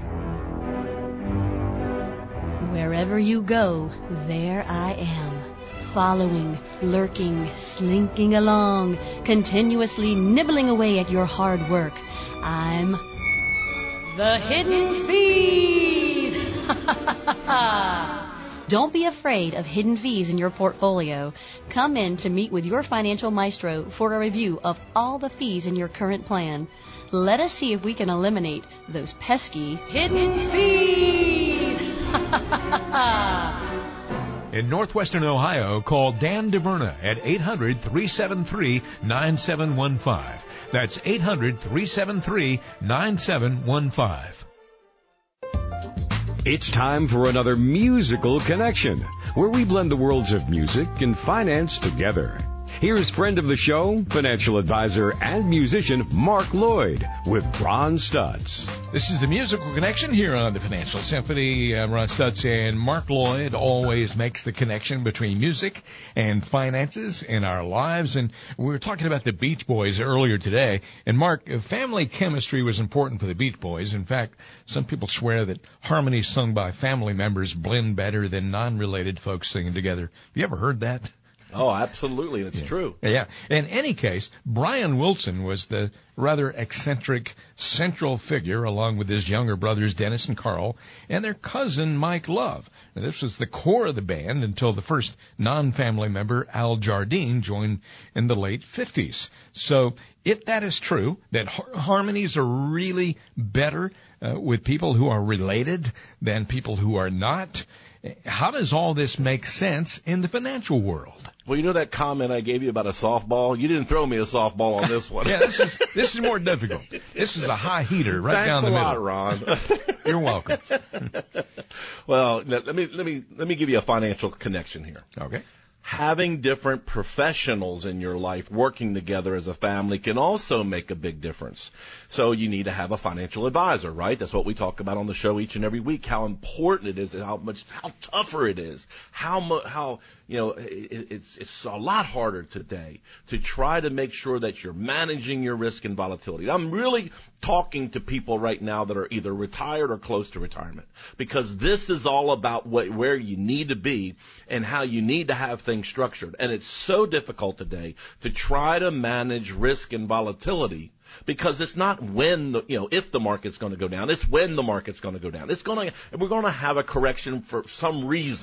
Wherever you go, there I am. Following, lurking, slinking along, continuously nibbling away at your hard work. I'm the Hidden Fees! Don't be afraid of hidden fees in your portfolio. Come in to meet with your financial maestro for a review of all the fees in your current plan. Let us see if we can eliminate those pesky hidden fees. In northwestern Ohio, call Dan DeVerna at eight hundred, three seven three, nine seven one five. That's eight hundred, three seven three, nine seven one five. It's time for another musical connection, where we blend the worlds of music and finance together. Here's friend of the show, financial advisor and musician Mark Lloyd with Ron Stutz. This is the Musical Connection here on the Financial Symphony. I'm Ron Stutz, and Mark Lloyd always makes the connection between music and finances in our lives. And we were talking about the Beach Boys earlier today. And Mark, family chemistry was important for the Beach Boys. In fact, some people swear that harmonies sung by family members blend better than non-related folks singing together. Have you ever heard that? Oh, absolutely. It's yeah. true. Yeah. In any case, Brian Wilson was the rather eccentric central figure, along with his younger brothers Dennis and Carl, and their cousin Mike Love. Now, this was the core of the band until the first non-family member, Al Jardine, joined in the late fifties. So if that is true, that har- harmonies are really better uh, with people who are related than people who are not, how does all this make sense in the financial world? Well, you know that comment I gave you about a softball? You didn't throw me a softball on this one. Yeah, this is this is more difficult. This is a high heater right Thanks down the a middle. lot, Ron. You're welcome. Well, let me let me let me give you a financial connection here. Okay. Having different professionals in your life working together as a family can also make a big difference. So you need to have a financial advisor, right? That's what we talk about on the show each and every week, how important it is, how much, how tougher it is, how much, how, you know, it, it's, it's a lot harder today to try to make sure that you're managing your risk and volatility. I'm really talking to people right now that are either retired or close to retirement, because this is all about what, where you need to be and how you need to have things structured. And it's so difficult today to try to manage risk and volatility, because it's not when the, you know, if the market's going to go down, it's when the market's going to go down. It's going to, we're going to have a correction for some reason.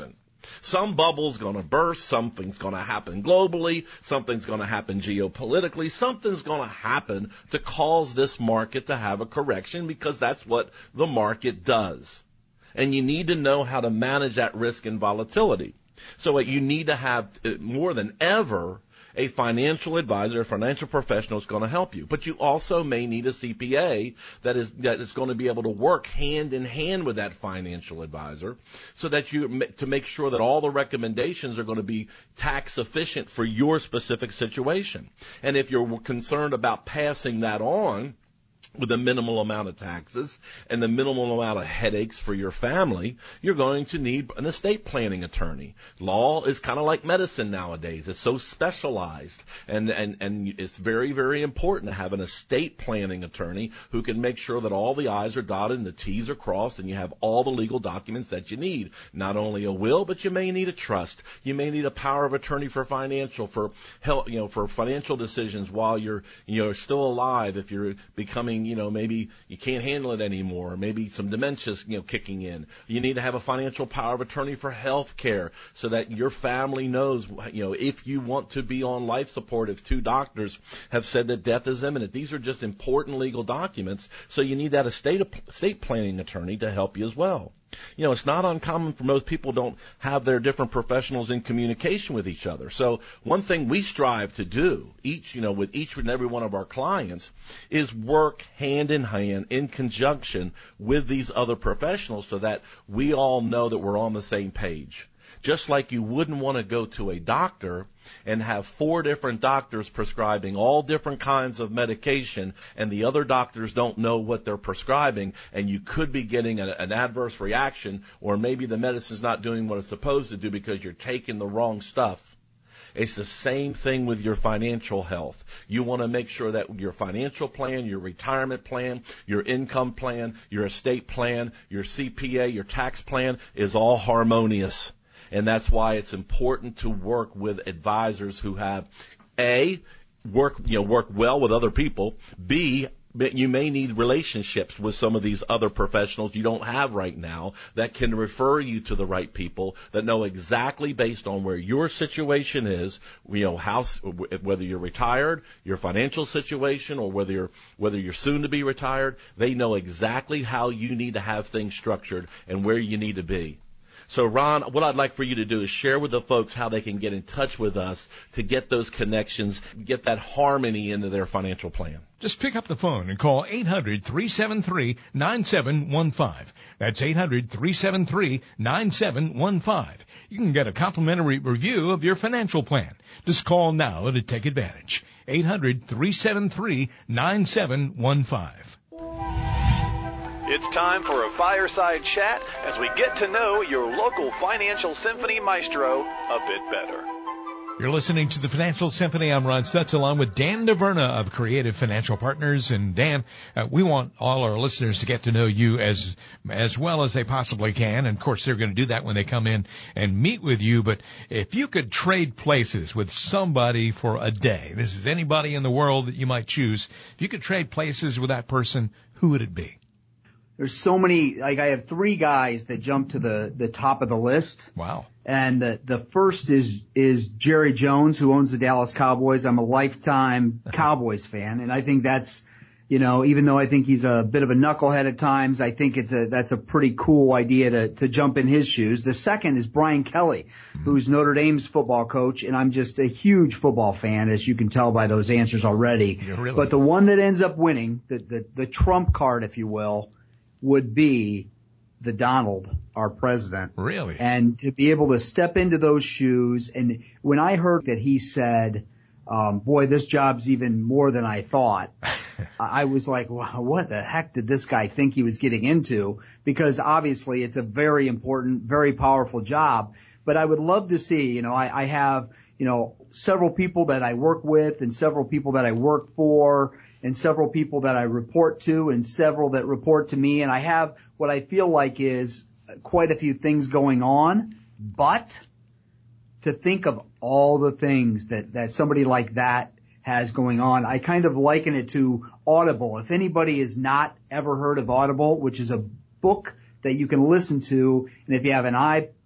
Some bubble's going to burst, something's going to happen globally, something's going to happen geopolitically, something's going to happen to cause this market to have a correction, because that's what the market does. And you need to know how to manage that risk and volatility. So what you need to have, more than ever, a financial advisor, a financial professional is going to help you. But you also may need a C P A that is that is going to be able to work hand in hand with that financial advisor, so that you to make sure that all the recommendations are going to be tax efficient for your specific situation. And if you're concerned about passing that on with a minimal amount of taxes and the minimal amount of headaches for your family, you're going to need an estate planning attorney. Law is kind of like medicine nowadays. It's so specialized, and, and, and it's very, very important to have an estate planning attorney who can make sure that all the I's are dotted and the T's are crossed, and you have all the legal documents that you need. Not only a will, but you may need a trust. You may need a power of attorney for financial, for help, you know, for financial decisions while you're, you know, still alive. If you're becoming, you know, maybe you can't handle it anymore, maybe some dementia's, you know, kicking in. You need to have a financial power of attorney for health care, so that your family knows, you know, if you want to be on life support, if two doctors have said that death is imminent. These are just important legal documents, so you need that estate, estate planning attorney to help you as well. You know, it's not uncommon for most people don't have their different professionals in communication with each other. So one thing we strive to do, each, you know, with each and every one of our clients, is work hand in hand in conjunction with these other professionals, so that we all know that we're on the same page. Just like you wouldn't want to go to a doctor and have four different doctors prescribing all different kinds of medication, and the other doctors don't know what they're prescribing, and you could be getting a, an adverse reaction, or maybe the medicine's not doing what it's supposed to do because you're taking the wrong stuff. It's the same thing with your financial health. You want to make sure that your financial plan, your retirement plan, your income plan, your estate plan, your C P A, your tax plan is all harmonious. And that's why it's important to work with advisors who have, A, work, you know, work well with other people, B, you may need relationships with some of these other professionals you don't have right now that can refer you to the right people that know exactly, based on where your situation is, you know, how, whether you're retired, your financial situation, or whether you're whether you're soon to be retired, they know exactly how you need to have things structured and where you need to be. So, Ron, what I'd like for you to do is share with the folks how they can get in touch with us to get those connections, get that harmony into their financial plan. Just pick up the phone and call eight hundred, three seven three, nine seven one five. That's eight hundred, three seven three, nine seven one five. You can get a complimentary review of your financial plan. Just call now to take advantage. eight hundred, three seven three, nine seven one five. It's time for a fireside chat as we get to know your local Financial Symphony maestro a bit better. You're listening to the Financial Symphony. I'm Ron Stutz, along with Dan DeVerna of Creative Financial Partners. And Dan, uh, we want all our listeners to get to know you as as well as they possibly can. And of course, they're going to do that when they come in and meet with you. But if you could trade places with somebody for a day, this is anybody in the world that you might choose. If you could trade places with that person, who would it be? There's so many, like I have three guys that jump to the, the top of the list. Wow. And the, the first is, is Jerry Jones, who owns the Dallas Cowboys. I'm a lifetime Cowboys fan. And I think that's, you know, even though I think he's a bit of a knucklehead at times, I think it's a, that's a pretty cool idea to, to jump in his shoes. The second is Brian Kelly, mm-hmm. who's Notre Dame's football coach. And I'm just a huge football fan, as you can tell by those answers already. Yeah, really? But the one that ends up winning, the, the, the trump card, if you will, would be the Donald, our president. Really? And to be able to step into those shoes. And when I heard that he said, um, boy, this job's even more than I thought, I was like, wow, what the heck did this guy think he was getting into? Because obviously it's a very important, very powerful job. But I would love to see, you know, I, I have, you know, several people that I work with and several people that I work for and several people that I report to and several that report to me. And I have what I feel like is quite a few things going on. But to think of all the things that, that somebody like that has going on, I kind of liken it to Audible. If anybody has not ever heard of Audible, which is a book that you can listen to, and if you have an iPad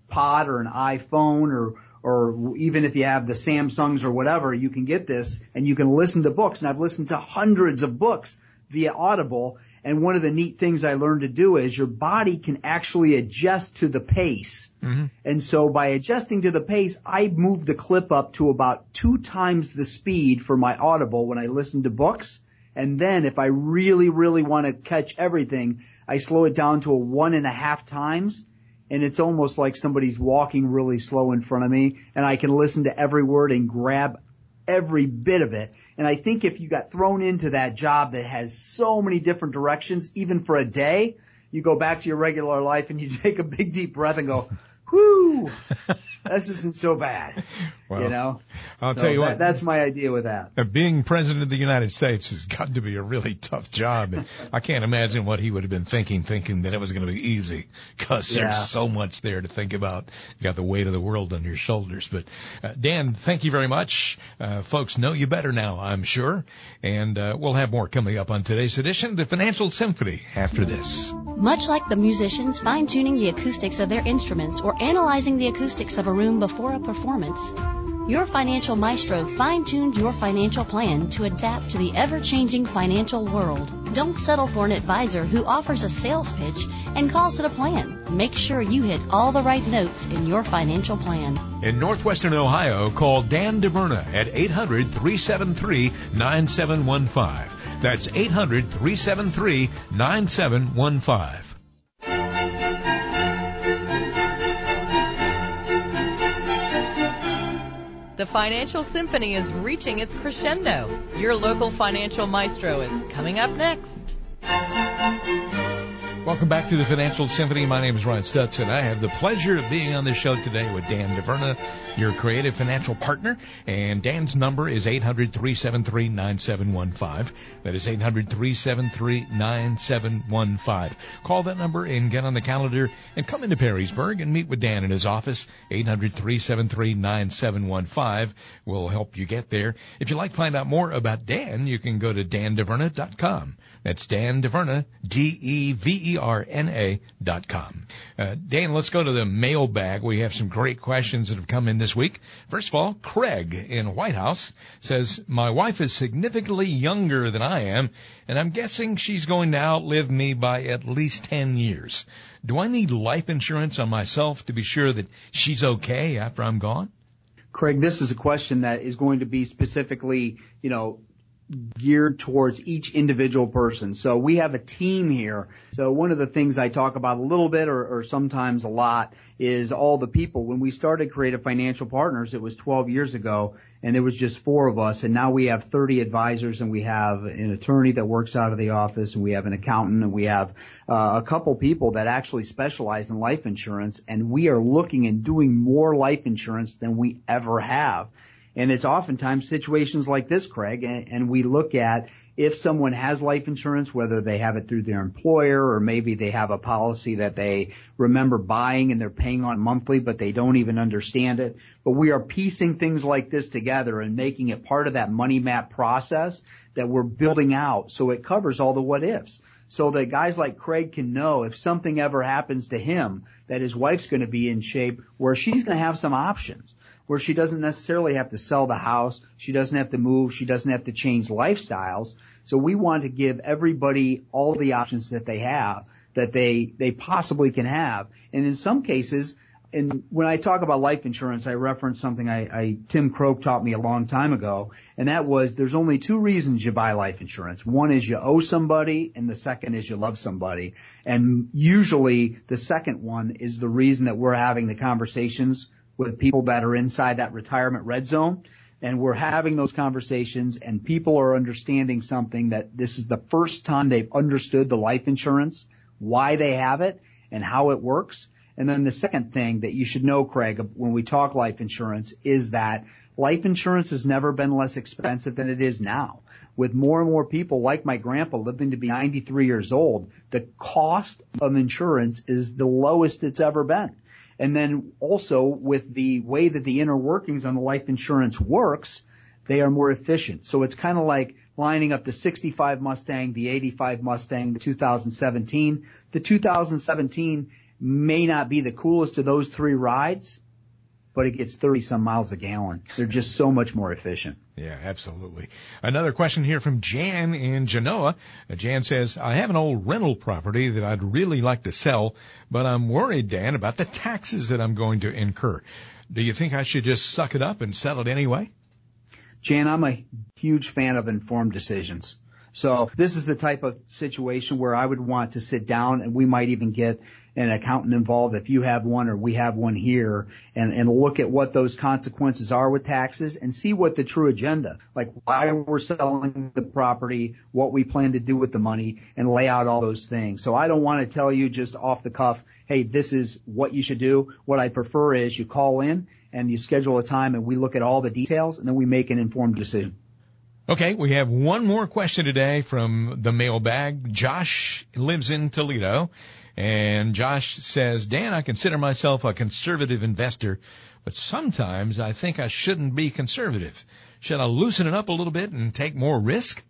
Pod or an iPhone or or even if you have the Samsungs or whatever, you can get this and you can listen to books. And I've listened to hundreds of books via Audible. And one of the neat things I learned to do is your body can actually adjust to the pace. Mm-hmm. And so by adjusting to the pace, I moved the clip up to about two times the speed for my Audible when I listen to books. And then if I really, really want to catch everything, I slow it down to a one and a half times. And it's almost like somebody's walking really slow in front of me, and I can listen to every word and grab every bit of it. And I think if you got thrown into that job that has so many different directions, even for a day, you go back to your regular life and you take a big deep breath and go, whoo, this isn't so bad. Well, you know, I'll so tell you that, what, that's my idea with that. Uh, being president of the United States has got to be a really tough job. And I can't imagine what he would have been thinking, thinking that it was going to be easy, because Yeah. there's so much there to think about. You got the weight of the world on your shoulders. But uh, Dan, thank you very much. Uh, folks know you better now, I'm sure. And uh, we'll have more coming up on today's edition of the Financial Symphony after this. Much like the musicians fine-tuning the acoustics of their instruments or analyzing the acoustics of a room before a performance, your financial maestro fine-tuned your financial plan to adapt to the ever-changing financial world. Don't settle for an advisor who offers a sales pitch and calls it a plan. Make sure you hit all the right notes in your financial plan. In Northwestern Ohio, call Dan DeVerna at eight hundred, three seven three, nine seven one five. That's eight hundred, three seven three, nine seven one five. The Financial Symphony is reaching its crescendo. Your local financial maestro is coming up next. Welcome back to the Financial Symphony. My name is Ron Stutz, and I have the pleasure of being on the show today with Dan DeVerna, your creative financial partner. And Dan's number is eight hundred, three seven three, nine seven one five. That is eight hundred, three seven three, nine seven one five. Call that number and get on the calendar and come into Perrysburg and meet with Dan in his office. eight hundred, three seven three, nine seven one five will help you get there. If you'd like to find out more about Dan, you can go to dan deverna dot com. That's Dan DeVerna, D E V E R N A dot com. Uh, Dan, let's go to the mailbag. We have some great questions that have come in this week. First of all, Craig in White House says, my wife is significantly younger than I am, and I'm guessing she's going to outlive me by at least ten years. Do I need life insurance on myself to be sure that she's okay after I'm gone? Craig, this is a question that is going to be specifically, you know, geared towards each individual person. So we have a team here. So one of the things I talk about a little bit or, or sometimes a lot is all the people. When we started Creative Financial Partners, it was twelve years ago, and there was just four of us. And now we have thirty advisors, and we have an attorney that works out of the office, and we have an accountant, and we have uh, a couple people that actually specialize in life insurance. And we are looking and doing more life insurance than we ever have. And it's oftentimes situations like this, Craig, and, and we look at if someone has life insurance, whether they have it through their employer or maybe they have a policy that they remember buying and they're paying on monthly, but they don't even understand it. But we are piecing things like this together and making it part of that money map process that we're building out so it covers all the what ifs. So that guys like Craig can know if something ever happens to him that his wife's going to be in shape where she's going to have some options, where she doesn't necessarily have to sell the house, she doesn't have to move, she doesn't have to change lifestyles. So we want to give everybody all the options that they have, that they, they possibly can have. And in some cases, and when I talk about life insurance, I reference something I, I Tim Croak taught me a long time ago, and that was there's only two reasons you buy life insurance. One is you owe somebody, and the second is you love somebody. And usually the second one is the reason that we're having the conversations with people that are inside that retirement red zone. And we're having those conversations, and people are understanding something, that this is the first time they've understood the life insurance, why they have it, and how it works. And then the second thing that you should know, Craig, when we talk life insurance is that life insurance has never been less expensive than it is now. With more and more people like my grandpa living to be ninety-three years old, the cost of insurance is the lowest it's ever been. And then also with the way that the inner workings on the life insurance works, they are more efficient. So it's kind of like lining up the sixty-five Mustang, the eighty-five Mustang, the two thousand seventeen. The two thousand seventeen may not be the coolest of those three rides, but it gets thirty some miles a gallon. They're just so much more efficient. Yeah, absolutely. Another question here from Jan in Genoa. Uh, Jan says, I have an old rental property that I'd really like to sell, but I'm worried, Dan, about the taxes that I'm going to incur. Do you think I should just suck it up and sell it anyway? Jan, I'm a huge fan of informed decisions. So this is the type of situation where I would want to sit down, and we might even get an accountant involved if you have one or we have one here, and, and look at what those consequences are with taxes and see what the true agenda, like why we're selling the property, what we plan to do with the money, and lay out all those things. So I don't want to tell you just off the cuff, hey, this is what you should do. What I prefer is you call in and you schedule a time and we look at all the details and then we make an informed decision. Okay, we have one more question today from the mailbag. Josh lives in Toledo, and Josh says, Dan, I consider myself a conservative investor, but sometimes I think I shouldn't be conservative. Should I loosen it up a little bit and take more risk?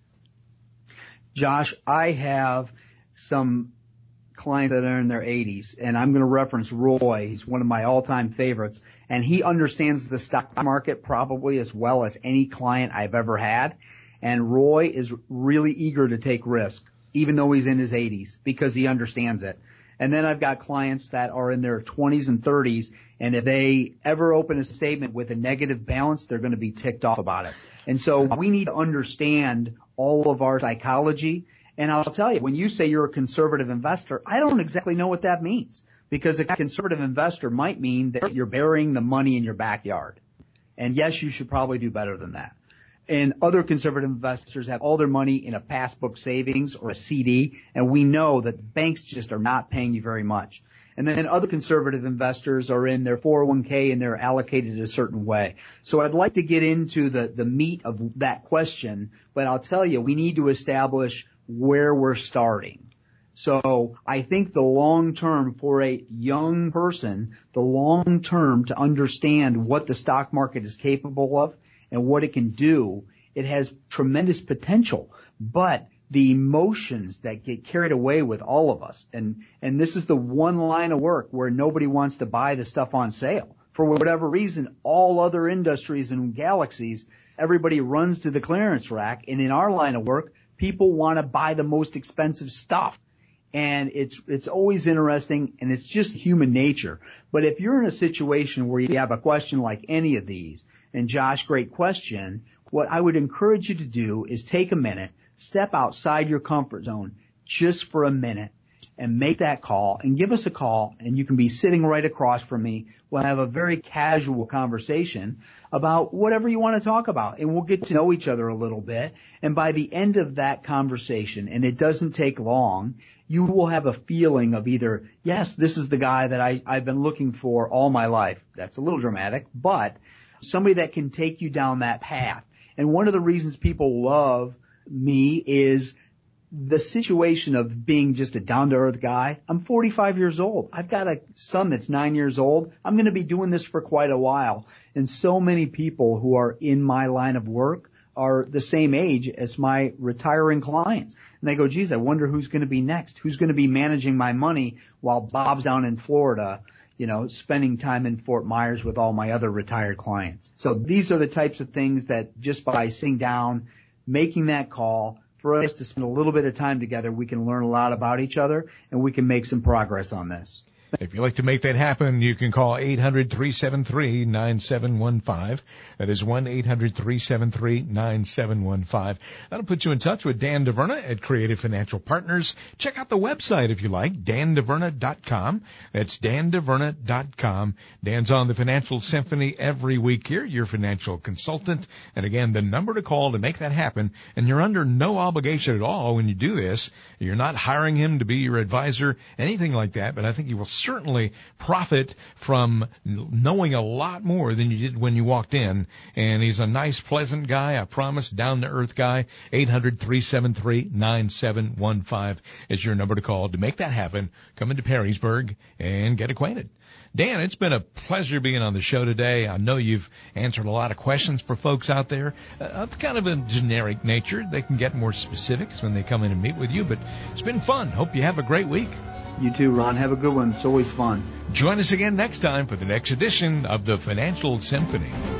Josh, I have some clients that are in their eighties, and I'm going to reference Roy. He's one of my all-time favorites, and he understands the stock market probably as well as any client I've ever had. And Roy is really eager to take risk, even though he's in his eighties, because he understands it. And then I've got clients that are in their twenties and thirties, and if they ever open a statement with a negative balance, they're going to be ticked off about it. And so we need to understand all of our psychology. And I'll tell you, when you say you're a conservative investor, I don't exactly know what that means, because a conservative investor might mean that you're burying the money in your backyard. And yes, you should probably do better than that. And other conservative investors have all their money in a passbook savings or a C D, and we know that banks just are not paying you very much. And then other conservative investors are in their four oh one k and they're allocated a certain way. So I'd like to get into the, the meat of that question, but I'll tell you, we need to establish where we're starting. So I think the long term for a young person, the long term to understand what the stock market is capable of and what it can do, it has tremendous potential. But the emotions that get carried away with all of us, and, and this is the one line of work where nobody wants to buy the stuff on sale. For whatever reason, all other industries and galaxies, everybody runs to the clearance rack. And in our line of work, people want to buy the most expensive stuff. And it's, it's always interesting, and it's just human nature. But if you're in a situation where you have a question like any of these, and Josh, great question, what I would encourage you to do is take a minute, step outside your comfort zone just for a minute, and make that call, and give us a call, and you can be sitting right across from me. We'll have a very casual conversation about whatever you want to talk about, and we'll get to know each other a little bit. And by the end of that conversation, and it doesn't take long, you will have a feeling of either, yes, this is the guy that I, I've been looking for all my life. That's a little dramatic, but somebody that can take you down that path. And one of the reasons people love me is the situation of being just a down-to-earth guy. I'm forty-five years old. I've got a son that's nine years old. I'm going to be doing this for quite a while. And so many people who are in my line of work are the same age as my retiring clients. And they go, geez, I wonder who's going to be next. Who's going to be managing my money while Bob's down in Florida, you know, spending time in Fort Myers with all my other retired clients. So these are the types of things that just by sitting down, making that call, for us to spend a little bit of time together, we can learn a lot about each other, and we can make some progress on this. If you'd like to make that happen, you can call eight hundred, three seven three, nine seven one five. That is one eight hundred, three seven three, nine seven one five. That'll put you in touch with Dan DeVerna at Creative Financial Partners. Check out the website if you like, dan deverna dot com. That's dan deverna dot com. Dan's on the Financial Symphony every week here, your financial consultant. And again, the number to call to make that happen, and you're under no obligation at all when you do this. You're not hiring him to be your advisor, anything like that, but I think you will certainly profit from knowing a lot more than you did when you walked in. And he's a nice, pleasant guy, I promise, down-to-earth guy. eight hundred, three seven three, nine seven one five is your number to call to make that happen. Come into Perrysburg and get acquainted. Dan, it's been a pleasure being on the show today. I know you've answered a lot of questions for folks out there uh, of kind of a generic nature. They can get more specifics when they come in and meet with you, but it's been fun. Hope you have a great week. You too, Ron. Have a good one. It's always fun. Join us again next time for the next edition of the Financial Symphony.